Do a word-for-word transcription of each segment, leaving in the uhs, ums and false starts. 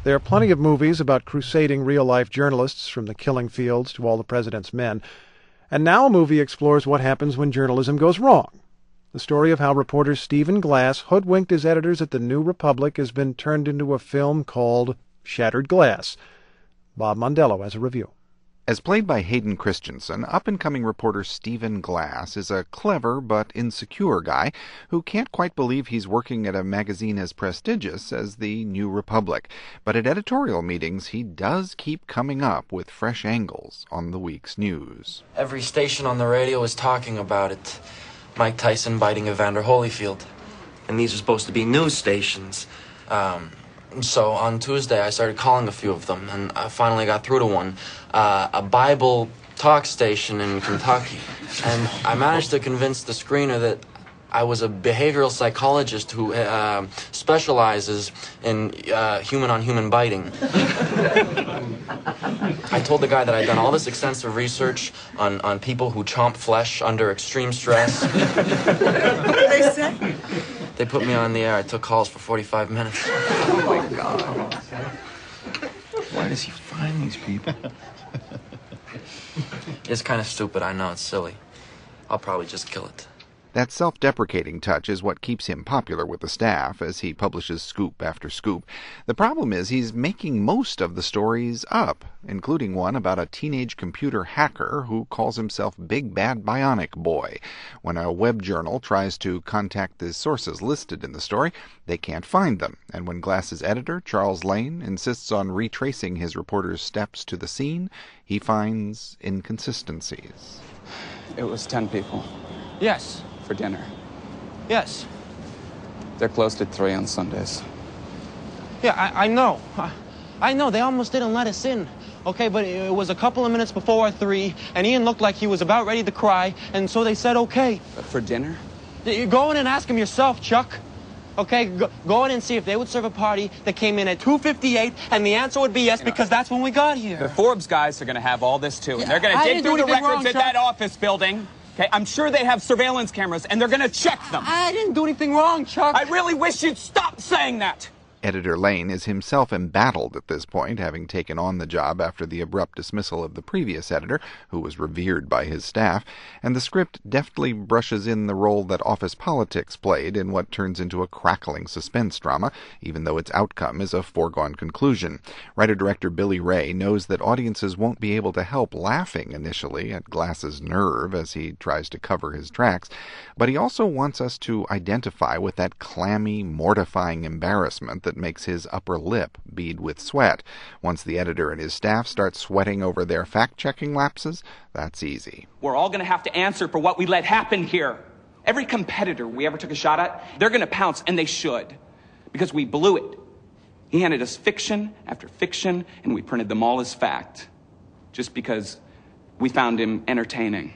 There are plenty of movies about crusading real-life journalists, from The Killing Fields to All the President's Men. And now a movie explores what happens when journalism goes wrong. The story of how reporter Stephen Glass hoodwinked his editors at the New Republic has been turned into a film called Shattered Glass. Bob Mondello has a review. As played by Hayden Christensen, up-and-coming reporter Stephen Glass is a clever but insecure guy who can't quite believe he's working at a magazine as prestigious as the New Republic. But at editorial meetings, he does keep coming up with fresh angles on the week's news. Every station on the radio is talking about it. Mike Tyson biting Evander Holyfield. And these are supposed to be news stations. Um... So on Tuesday, I started calling a few of them, and I finally got through to one, uh, a Bible talk station in Kentucky. And I managed to convince the screener that I was a behavioral psychologist who uh, specializes in uh, human-on-human biting. I told the guy that I'd done all this extensive research on, on people who chomp flesh under extreme stress. What did they say? They put me on the air. I took calls for forty-five minutes. Oh, my God. Why does he find these people? It's kind of stupid. I know. It's silly. I'll probably just kill it. That self-deprecating touch is what keeps him popular with the staff as he publishes scoop after scoop. The problem is he's making most of the stories up, including one about a teenage computer hacker who calls himself Big Bad Bionic Boy. When a web journal tries to contact the sources listed in the story, they can't find them. And when Glass's editor, Charles Lane, insists on retracing his reporter's steps to the scene, he finds inconsistencies. It was ten people. Yes. For dinner. Yes. They're closed at three on Sundays. Yeah, I, I know. I, I know. They almost didn't let us in. Okay, but it was a couple of minutes before three, and Ian looked like he was about ready to cry, and so they said okay. But for dinner? You go in and ask him yourself, Chuck. Okay, go, go in and see if they would serve a party that came in at two fifty-eight, and the answer would be yes, you know, because that's when we got here. The Forbes guys are going to have all this, too, yeah, and they're going to dig through the records wrong, at Chuck. that office building. Okay, I'm sure they have surveillance cameras, and they're going to check them. I didn't do anything wrong, Chuck. I really wish you'd stop saying that. Editor Lane is himself embattled at this point, having taken on the job after the abrupt dismissal of the previous editor, who was revered by his staff, and the script deftly brushes in the role that office politics played in what turns into a crackling suspense drama, even though its outcome is a foregone conclusion. Writer-director Billy Ray knows that audiences won't be able to help laughing initially at Glass's nerve as he tries to cover his tracks, but he also wants us to identify with that clammy, mortifying embarrassment that makes his upper lip bead with sweat. Once the editor and his staff start sweating over their fact-checking lapses, that's easy. We're all going to have to answer for what we let happen here. Every competitor we ever took a shot at, they're going to pounce, and they should, because we blew it. He handed us fiction after fiction, and we printed them all as fact, just because we found him entertaining.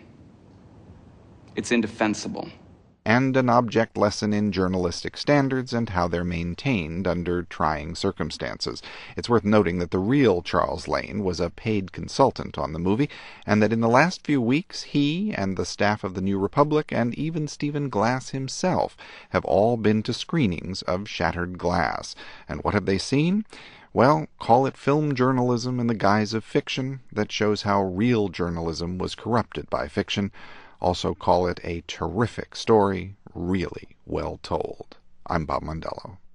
It's indefensible. And an object lesson in journalistic standards and how they're maintained under trying circumstances. It's worth noting that the real Charles Lane was a paid consultant on the movie, and that in the last few weeks he and the staff of the New Republic and even Stephen Glass himself have all been to screenings of Shattered Glass. And what have they seen? Well, call it film journalism in the guise of fiction that shows how real journalism was corrupted by fiction. Also call it a terrific story, really well told. I'm Bob Mondello.